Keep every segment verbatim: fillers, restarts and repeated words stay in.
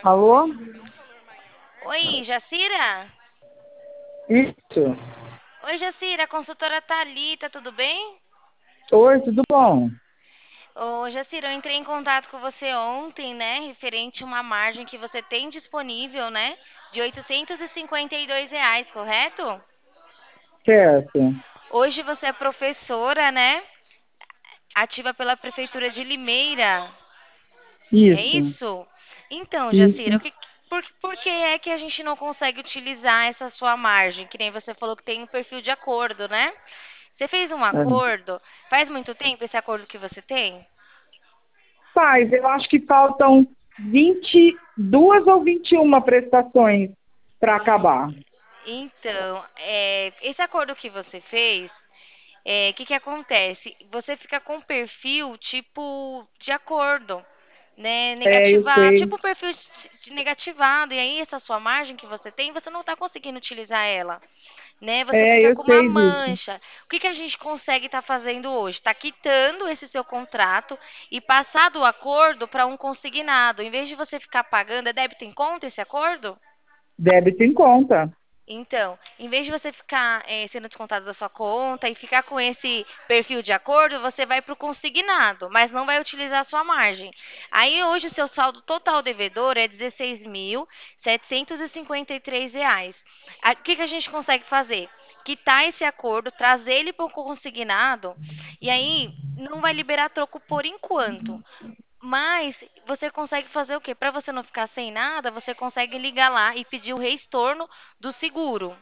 Alô? Oi, Jacira? Isso. Oi, Jacira, consultora Thalita, tudo bem? Oi, tudo bom? Ô, Jacira, eu entrei em contato com você ontem, né, referente a uma margem que você tem disponível, né, de oitocentos e cinquenta e dois reais, correto? Certo. Hoje você é professora, né, ativa pela Prefeitura de Limeira, é Isso. isso? Então, Jacira, o Isso. que, por, por que é que a gente não consegue utilizar essa sua margem? Que nem você falou que tem um perfil de acordo, né? Você fez um É. acordo? Faz muito tempo esse acordo que você tem? Paz, eu acho que faltam vinte e duas ou vinte e uma prestações para acabar. Então, é, esse acordo que você fez, o que que acontece? Você fica com perfil tipo de acordo, né? É, eu Negativar, sei. tipo perfil de de negativado. E aí essa sua margem que você tem, você não está conseguindo utilizar ela, né? Você É, fica eu com uma sei disso. mancha. O que que a gente consegue estar fazendo hoje? Está quitando esse seu contrato e passar do acordo para um consignado. Em vez de você ficar pagando, é débito em conta esse acordo? Débito em conta. Então, em vez de você ficar eh, sendo descontado da sua conta e ficar com esse perfil de acordo, você vai para o consignado, mas não vai utilizar a sua margem. Aí hoje o seu saldo total devedor é dezesseis mil setecentos e cinquenta e três reais. A- O que que a gente consegue fazer? Quitar esse acordo, trazer ele para o consignado e aí não vai liberar troco por enquanto. Mas você consegue fazer o quê? Para você não ficar sem nada, você consegue ligar lá e pedir o reestorno do seguro,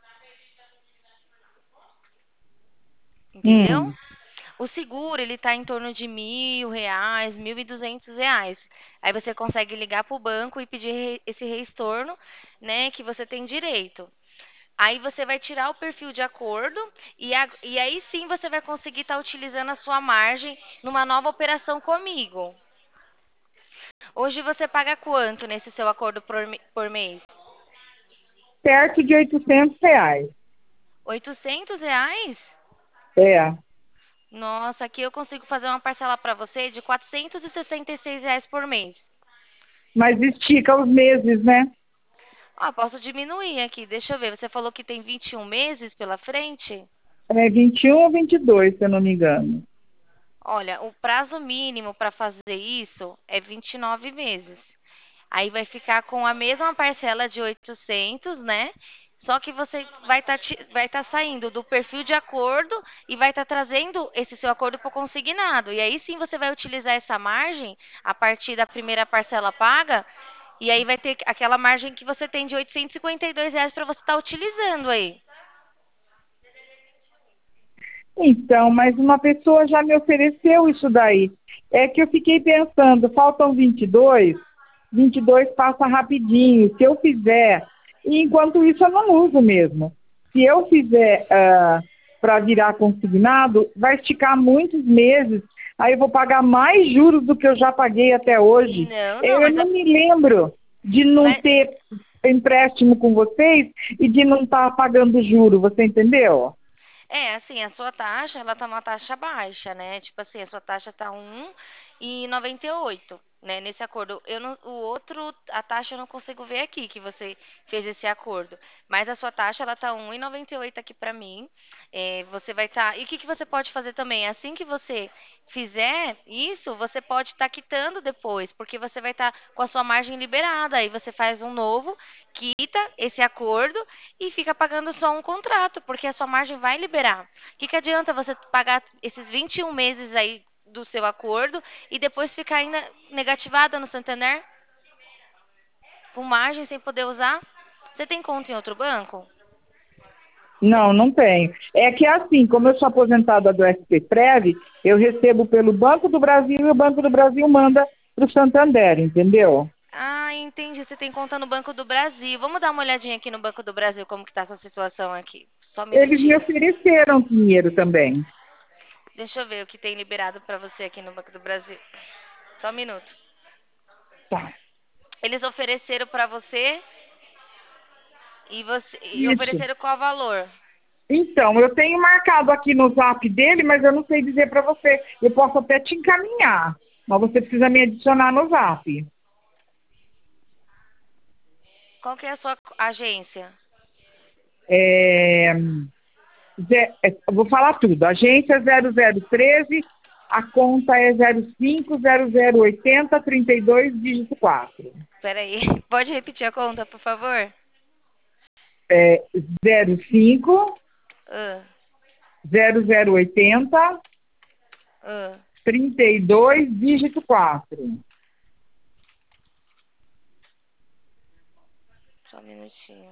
entendeu? Hum. O seguro, ele tá em torno de mil reais, mil e duzentos reais. Aí você consegue ligar para o banco e pedir re- esse reestorno, né, que você tem direito. Aí você vai tirar o perfil de acordo e, a- e aí sim você vai conseguir estar utilizando a sua margem numa nova operação comigo. Hoje você paga quanto nesse seu acordo por, me- por mês? Perto de oitocentos reais. Oitocentos reais? É. Nossa, aqui eu consigo fazer uma parcela para você de quatrocentos e sessenta e seis reais por mês. Mas estica os meses, né? Ah, posso diminuir aqui, deixa eu ver. Você falou que tem vinte e um meses pela frente? É vinte e um ou vinte e dois, se eu não me engano. Olha, o prazo mínimo para fazer isso é vinte e nove meses. Aí vai ficar com a mesma parcela de oitocentos, né? Só que você vai estar vai tá saindo do perfil de acordo e vai estar trazendo esse seu acordo para o consignado. E aí sim você vai utilizar essa margem a partir da primeira parcela paga. E aí vai ter aquela margem que você tem de oitocentos e cinquenta e dois reais para você estar utilizando aí. Então, mas uma pessoa já me ofereceu isso daí. É que eu fiquei pensando, faltam vinte e dois, vinte e dois passa rapidinho. Se eu fizer, e enquanto isso eu não uso mesmo. Se eu fizer para virar consignado, vai esticar muitos meses. Aí eu vou pagar mais juros do que eu já paguei até hoje. Não, não, Eu mas é, não me lembro de não mas ter empréstimo com vocês e de não estar pagando juro, você entendeu? é, assim, a sua taxa, ela tá uma taxa baixa, né? Tipo assim, a sua taxa tá um e noventa e oito, né? Nesse acordo. Eu não, o outro, a taxa eu não consigo ver aqui que você fez esse acordo. Mas a sua taxa, ela tá um e noventa e oito aqui pra mim. É, você vai estar. E o que que você pode fazer também? Assim que você fizer isso, você pode estar quitando depois, porque você vai estar com a sua margem liberada. Aí você faz um novo, quita esse acordo e fica pagando só um contrato, porque a sua margem vai liberar. O que, que adianta você pagar esses vinte e um meses aí do seu acordo e depois ficar ainda negativada no Santander, com margem sem poder usar? Você tem conta em outro banco? Não, não tenho. É que assim, como eu sou aposentada do S P Prev, eu recebo pelo Banco do Brasil e o Banco do Brasil manda para o Santander, entendeu? Ah, entendi. Você tem conta no Banco do Brasil. Vamos dar uma olhadinha aqui no Banco do Brasil, como que tá essa situação aqui. Só um Eles me minutinho. ofereceram dinheiro também. Deixa eu ver o que tem liberado para você aqui no Banco do Brasil. Só um minuto. Tá. Eles ofereceram para você e você e Isso. ofereceram qual valor? Então, eu tenho marcado aqui no zap dele, mas eu não sei dizer para você. Eu posso até te encaminhar, mas você precisa me adicionar no zap. Qual que é a sua agência? É, ze- é, eu vou falar tudo. Agência zero zero treze, a conta é zero cinco zero zero oitenta trinta e dois, dígito quatro. Peraí, pode repetir a conta, por favor? É zero cinco Ah, zero zero oitenta ah, trinta e dois, dígito quatro. só um minutinho.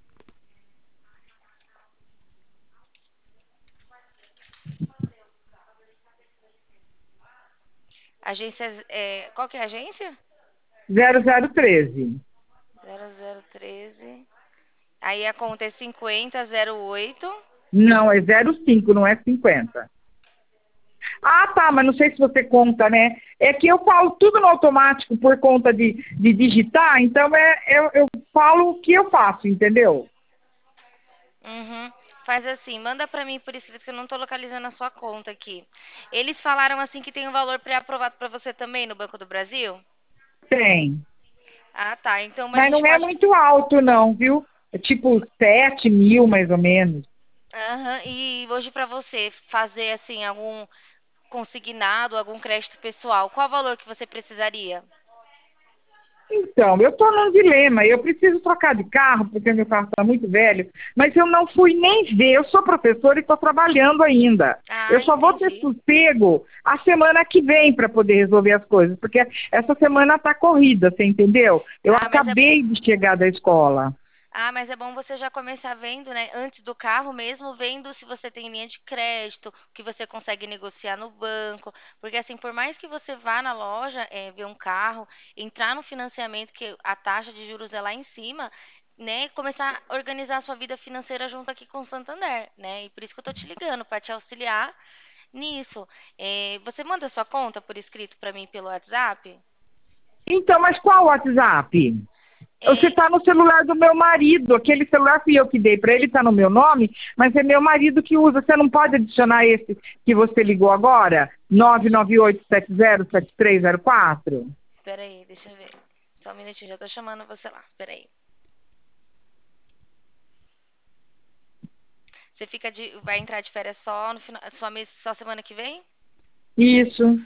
Agência, é, qual que é a agência? zero zero treze. Zero zero treze. Aí a conta é cinquenta zero oito. Não, é zero cinco, não é cinquenta. Ah, tá, mas não sei se você conta, né? É que eu falo tudo no automático por conta de, de digitar, então é, eu, eu falo o que eu faço, entendeu? Uhum. Faz assim, manda pra mim por escrito que eu não tô localizando a sua conta aqui. Eles falaram assim que tem um valor pré-aprovado pra você também no Banco do Brasil? Tem. Ah, tá. Então a Mas gente não é pode. muito alto, não, viu? É tipo sete mil, mais ou menos. Aham. E hoje pra você fazer assim algum consignado, algum crédito pessoal, qual o valor que você precisaria? Então, eu estou num dilema. Eu preciso trocar de carro, porque meu carro está muito velho, mas eu não fui nem ver. Eu sou professora e estou trabalhando ainda. Eu Ah, só vou ter entendi. sossego a semana que vem para poder resolver as coisas, porque essa semana está corrida, você entendeu? Eu Ah, mas é acabei de chegar da escola. Ah, mas é bom você já começar vendo, né, antes do carro mesmo, vendo se você tem linha de crédito, que você consegue negociar no banco, porque assim, por mais que você vá na loja, é, ver um carro, entrar no financiamento, que a taxa de juros é lá em cima, né, começar a organizar a sua vida financeira junto aqui com o Santander, né, e por isso que eu tô te ligando, para te auxiliar nisso. É, você manda sua conta por escrito para mim pelo WhatsApp? Então, mas qual o WhatsApp? Você É, está no celular do meu marido. Aquele celular fui eu que dei para ele, está no meu nome, mas é meu marido que usa. Você não pode adicionar esse que você ligou agora? nove nove oito sete zero sete três zero quatro? Peraí, deixa eu ver. Só um minutinho, já tô chamando você lá. Peraí. Você fica de, vai entrar de férias só no final, só mês, só semana que vem? Isso.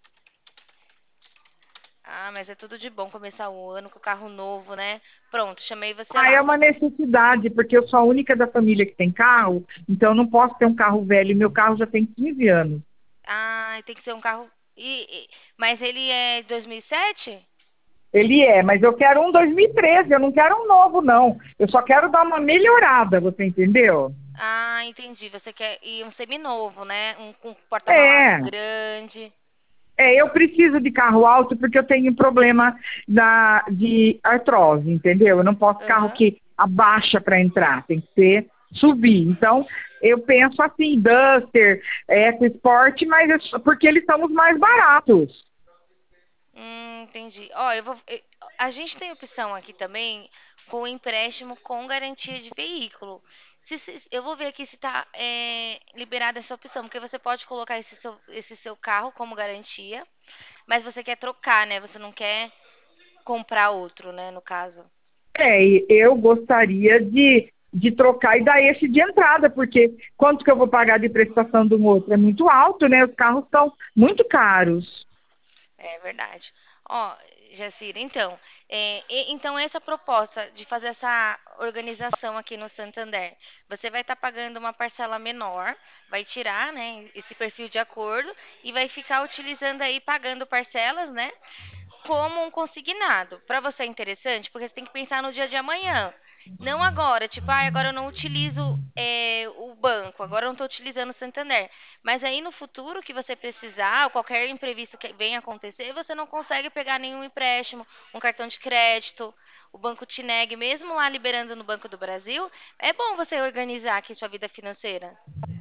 Ah, mas é tudo de bom começar o ano com carro novo, né? Pronto, chamei você Ah, é lá. uma necessidade, porque eu sou a única da família que tem carro, então eu não posso ter um carro velho. E meu carro já tem quinze anos. Ah, tem que ser um carro. E, e- mas ele é dois mil e sete? Ele é, mas eu quero um dois mil e treze, eu não quero um novo, não. Eu só quero dar uma melhorada, você entendeu? Ah, entendi. Você quer ir um seminovo, né? Um com porta-mala É. grande. É, eu preciso de carro alto porque eu tenho problema da, de artrose, entendeu? Eu não posso carro Aham. que abaixa para entrar, tem que ser subir. Então, eu penso assim, Duster, EcoSport, mas é só porque eles são os mais baratos. Hum, entendi. Ó, eu vou. eu- A gente tem opção aqui também com empréstimo com garantia de veículo. Se, se- eu vou ver aqui se está liberada essa opção, porque você pode colocar esse seu, esse seu carro como garantia, mas você quer trocar, né? Você não quer comprar outro, né? No caso. É, e eu gostaria de, de trocar e dar esse de entrada, porque quanto que eu vou pagar de prestação de um outro? É muito alto, né? Os carros são muito caros. É verdade. Ó, Jacira, então, é, e- então essa proposta de fazer essa organização aqui no Santander, você vai estar pagando uma parcela menor, vai tirar, né, esse perfil de acordo e vai ficar utilizando aí, pagando parcelas, né, como um consignado. Para você é interessante, porque você tem que pensar no dia de amanhã. Não agora, tipo, ah, agora eu não utilizo é, o banco, agora eu não estou utilizando o Santander. Mas aí no futuro que você precisar, ou qualquer imprevisto que venha acontecer, você não consegue pegar nenhum empréstimo, um cartão de crédito, o banco te negue, mesmo lá liberando no Banco do Brasil, é bom você organizar aqui sua vida financeira.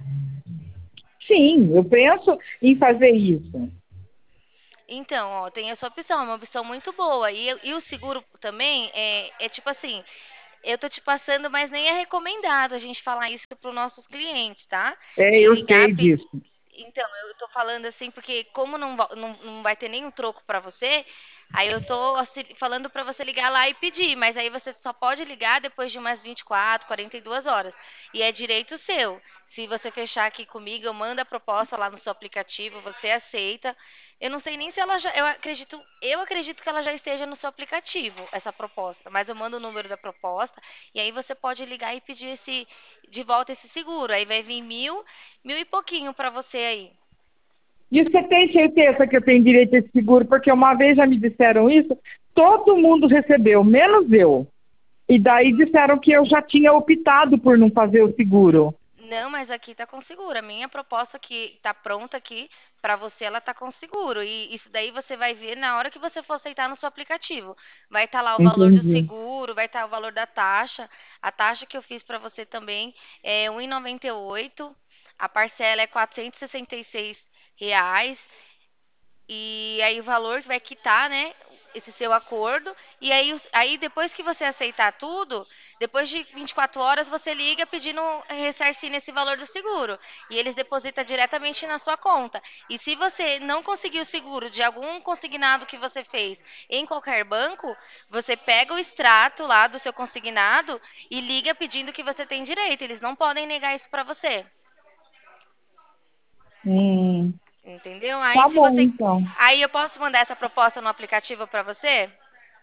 Sim, eu penso em fazer isso. Então, ó, tem essa opção, é uma opção muito boa. E, e o seguro também é, é tipo assim, eu tô te passando, mas nem é recomendado a gente falar isso para os nossos clientes, tá? É, De eu ligar, sei pe- disso. então, eu tô falando assim, porque como não, va- não, não vai ter nenhum troco para você, Aí eu tô auxili- falando para você ligar lá e pedir, mas aí você só pode ligar depois de umas vinte e quatro, quarenta e duas horas. E é direito seu. Se você fechar aqui comigo, eu mando a proposta lá no seu aplicativo, você aceita. Eu não sei nem se ela já, eu acredito, eu acredito que ela já esteja no seu aplicativo, essa proposta, mas eu mando o número da proposta e aí você pode ligar e pedir esse de volta esse seguro. Aí vai vir mil, mil e pouquinho para você aí. E você tem certeza que eu tenho direito a esse seguro? Porque uma vez já me disseram isso, todo mundo recebeu, menos eu. E daí disseram que eu já tinha optado por não fazer o seguro. Não, mas aqui tá com seguro. A minha proposta que tá pronta aqui pra você, ela tá com seguro. E isso daí você vai ver na hora que você for aceitar no seu aplicativo. Vai estar lá o valor do Entendi. seguro, vai estar o valor da taxa. A taxa que eu fiz pra você também é um real e noventa e oito. A parcela é quatrocentos e sessenta e seis reais. E aí o valor vai quitar, né? Esse seu acordo. E aí, os- aí depois que você aceitar tudo, depois de vinte e quatro horas, você liga pedindo ressarcir nesse valor do seguro. E eles depositam diretamente na sua conta. E se você não conseguir o seguro de algum consignado que você fez em qualquer banco, você pega o extrato lá do seu consignado e liga pedindo que você tem direito. Eles não podem negar isso para você. Hum, Entendeu? Aí tá se bom, você. então. Aí eu posso mandar essa proposta no aplicativo para você?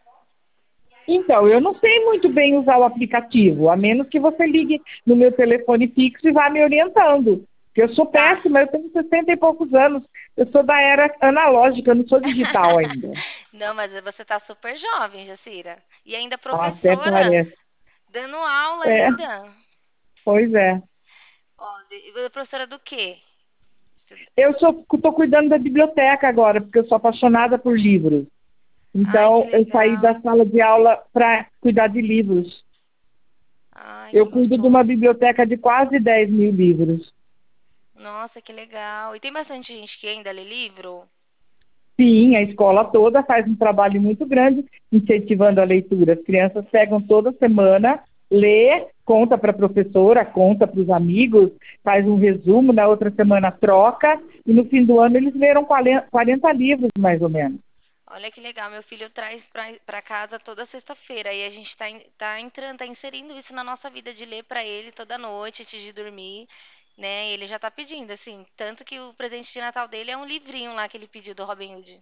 Então, eu não sei muito bem usar o aplicativo, a menos que você ligue no meu telefone fixo e vá me orientando. Porque eu sou Tá. péssima, eu tenho sessenta e poucos anos, eu sou da era analógica, eu não sou digital ainda. Não, mas você tá super jovem, Jacira. E ainda Até professora, parece. dando aula É, ainda. pois é. Ó, de- professora do quê? Eu estou cuidando da biblioteca agora, porque eu sou apaixonada por livros. Ai, que Então, eu saí da legal. sala de aula para cuidar de livros. Ai, que Eu cuido de uma gostoso. biblioteca de quase dez mil livros. Nossa, que legal. E tem bastante gente que ainda lê livro? Sim, a escola toda faz um trabalho muito grande incentivando a leitura. As crianças pegam toda semana, lê, conta para a professora, conta para os amigos, faz um resumo, na outra semana troca, e no fim do ano eles leram quarenta livros, mais ou menos. Olha que legal, meu filho traz pra, pra casa toda sexta-feira e a gente tá, in- tá entrando, tá inserindo isso na nossa vida de ler pra ele toda noite antes de dormir, né? Ele já tá pedindo, assim, tanto que o presente de Natal dele é um livrinho lá que ele pediu do Robin Hood.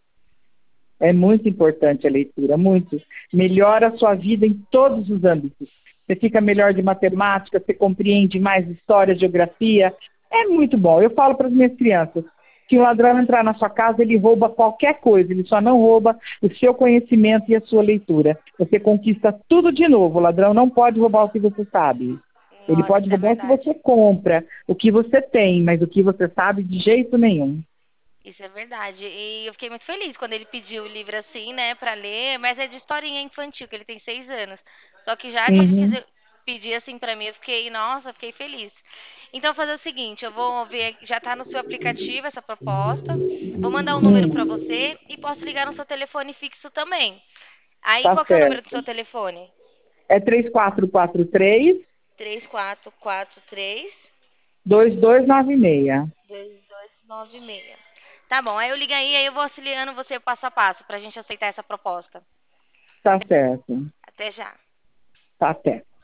É muito importante a leitura, muito. Melhora a sua vida em todos os âmbitos. Você fica melhor de matemática, você compreende mais história, geografia. É muito bom. Eu falo para as minhas crianças que um ladrão entrar na sua casa, ele rouba qualquer coisa, ele só não rouba o seu conhecimento e a sua leitura. Você conquista tudo de novo. O ladrão não pode roubar o que você sabe. Ele Nossa, pode isso é roubar o que verdade. você compra, o que você tem, mas o que você sabe de jeito nenhum. Isso é verdade. E eu fiquei muito feliz quando ele pediu o livro assim, né, pra ler, mas é de historinha infantil, que ele tem seis anos. Só que já que ele quis Uhum. pedir assim pra mim, eu fiquei, nossa, fiquei feliz. Então, vou fazer o seguinte, eu vou ver, já tá no seu aplicativo essa proposta, vou mandar o número pra Hum, você e posso ligar no seu telefone fixo também. Aí, tá qual que é o número do certo. seu telefone? É três quatro quatro três, Três quatro quatro três dois dois nove seis. dois dois nove seis. Tá bom, aí eu ligo aí, aí eu vou auxiliando você passo a passo pra gente aceitar essa proposta. Tá certo. Até já. Tá certo.